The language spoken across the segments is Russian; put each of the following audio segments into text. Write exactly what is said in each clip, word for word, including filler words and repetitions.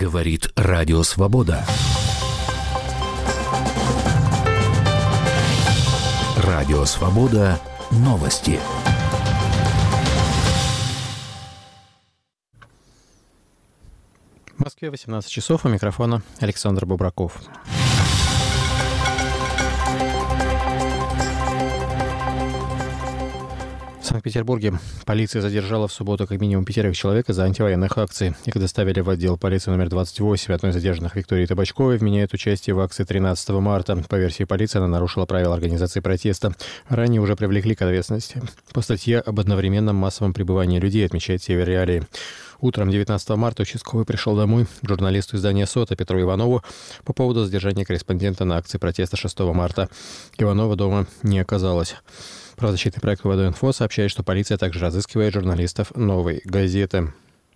Говорит Радио Свобода. Радио Свобода. Новости. В Москве восемнадцать часов, у микрофона Александр Бубраков. В Санкт-Петербурге полиция задержала в субботу как минимум пятерых человек из-за антивоенных акций. Их доставили в отдел полиции номер двадцать восемь. Одной из задержанных, Виктории Табачковой, вменяет участие в акции тринадцатого марта. По версии полиции, она нарушила правила организации протеста. Ранее уже привлекли к ответственности по статье об одновременном массовом пребывании людей, отмечает Север Реалии. Утром девятнадцатого марта участковый пришел домой к журналисту издания «Сота» Петру Иванову по поводу задержания корреспондента на акции протеста шестого марта. Иванова дома не оказалось. Правозащитный проект УВД-Инфо сообщает, что полиция также разыскивает журналистов «Новой газеты».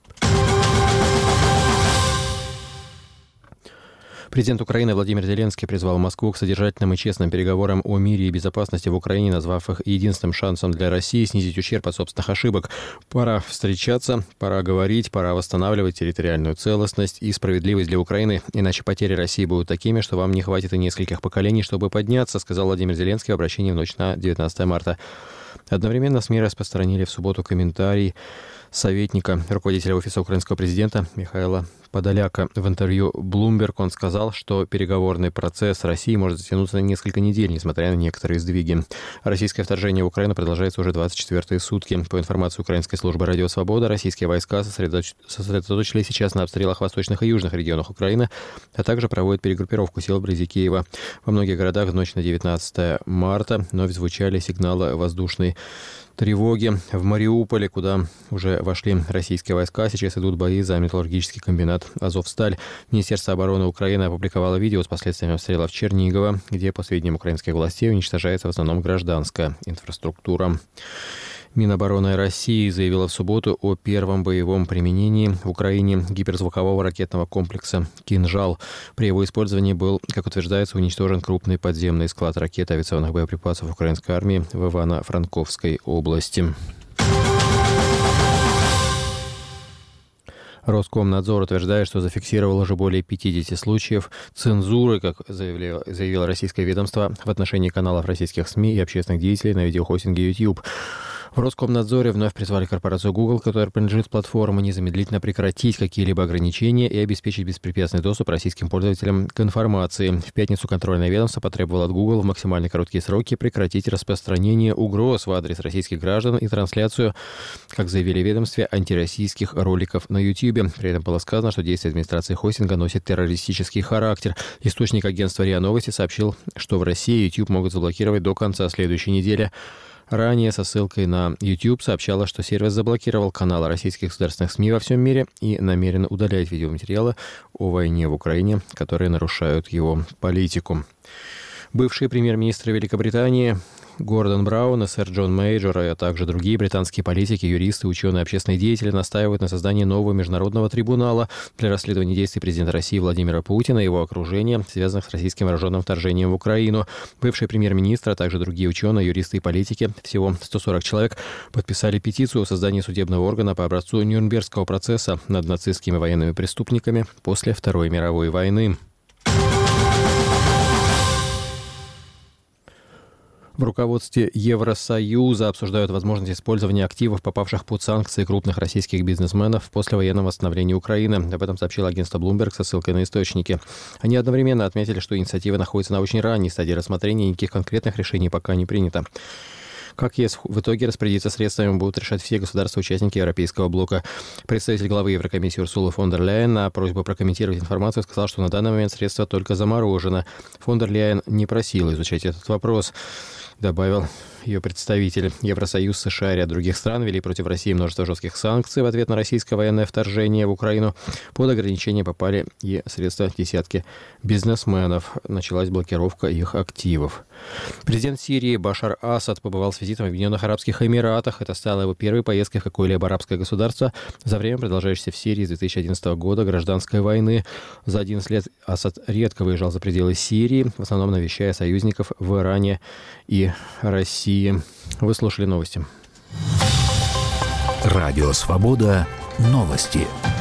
Президент Украины Владимир Зеленский призвал Москву к содержательным и честным переговорам о мире и безопасности в Украине, назвав их единственным шансом для России снизить ущерб от собственных ошибок. Пора встречаться, пора говорить, пора восстанавливать территориальную целостность и справедливость для Украины, иначе потери России будут такими, что вам не хватит и нескольких поколений, чтобы подняться, сказал Владимир Зеленский в обращении в ночь на девятнадцатое марта. Одновременно СМИ распространили в субботу комментарий советника руководителя Офиса украинского президента Михаила Подоляка. В интервью Bloomberg он сказал, что переговорный процесс России может затянуться на несколько недель, несмотря на некоторые сдвиги. Российское вторжение в Украину продолжается уже двадцать четвёртые сутки. По информации украинской службы «Радио Свобода», российские войска сосредоточ... сосредоточились сейчас на обстрелах восточных и южных регионах Украины, а также проводят перегруппировку сил вблизи Киева. Во многих городах в ночь на девятнадцатое марта вновь звучали сигналы воздушной тревоги. В Мариуполе, куда уже вошли российские войска, сейчас идут бои за металлургический комбинат «Азовсталь». Министерство обороны Украины опубликовало видео с последствиями обстрела в Чернигово, где, по сведениям украинских властей, уничтожается в основном гражданская инфраструктура. Минобороны России заявила в субботу о первом боевом применении в Украине гиперзвукового ракетного комплекса «Кинжал». При его использовании был, как утверждается, уничтожен крупный подземный склад ракет и авиационных боеприпасов украинской армии в Ивано-Франковской области. Роскомнадзор утверждает, что зафиксировал уже более пятидесяти случаев цензуры, как заявило, заявило российское ведомство, в отношении каналов российских СМИ и общественных деятелей на видеохостинге YouTube. В Роскомнадзоре вновь призвали корпорацию Google, которая принадлежит платформе, незамедлительно прекратить какие-либо ограничения и обеспечить беспрепятственный доступ российским пользователям к информации. В пятницу контрольное ведомство потребовало от Google в максимально короткие сроки прекратить распространение угроз в адрес российских граждан и трансляцию, как заявили в ведомстве, антироссийских роликов на YouTube. При этом было сказано, что действия администрации хостинга носят террористический характер. Источник агентства РИА Новости сообщил, что в России YouTube могут заблокировать до конца следующей недели. Ранее со ссылкой на YouTube сообщала, что сервис заблокировал каналы российских государственных СМИ во всем мире и намерен удалять видеоматериалы о войне в Украине, которые нарушают его политику. Бывшие премьер-министры Великобритании Гордон Браун и сэр Джон Мейджор, а также другие британские политики, юристы, ученые, общественные деятели настаивают на создании нового международного трибунала для расследования действий президента России Владимира Путина и его окружения, связанных с российским вооруженным вторжением в Украину. Бывший премьер-министр, а также другие ученые, юристы и политики, всего сто сорок человек, подписали петицию о создании судебного органа по образцу Нюрнбергского процесса над нацистскими военными преступниками после Второй мировой войны. В руководстве Евросоюза обсуждают возможность использования активов, попавших под санкции крупных российских бизнесменов после военного восстановления Украины. Об этом сообщило агентство Bloomberg со ссылкой на источники. Они одновременно отметили, что инициатива находится на очень ранней стадии рассмотрения, и никаких конкретных решений пока не принято. Как ЕС в итоге распорядиться средствами, будут решать все государства-участники Европейского блока. Представитель главы Еврокомиссии Урсула фон дер Ляйен на просьбу прокомментировать информацию сказал, что на данный момент средства только заморожены. Фон дер Ляйен не просила изучать этот вопрос, добавил ее представитель. Евросоюз, США и ряд других стран ввели против России множество жестких санкций в ответ на российское военное вторжение в Украину. Под ограничения попали и средства десятки бизнесменов. Началась блокировка их активов. Президент Сирии Башар Асад побывал с визитом в Объединенных Арабских Эмиратах. Это стало его первой поездкой в какое-либо арабское государство за время продолжающейся в Сирии с две тысячи одиннадцатого года гражданской войны. За одиннадцать лет Асад редко выезжал за пределы Сирии, в основном навещая союзников в Иране и России. Вы слушали новости. Радио Свобода. Новости.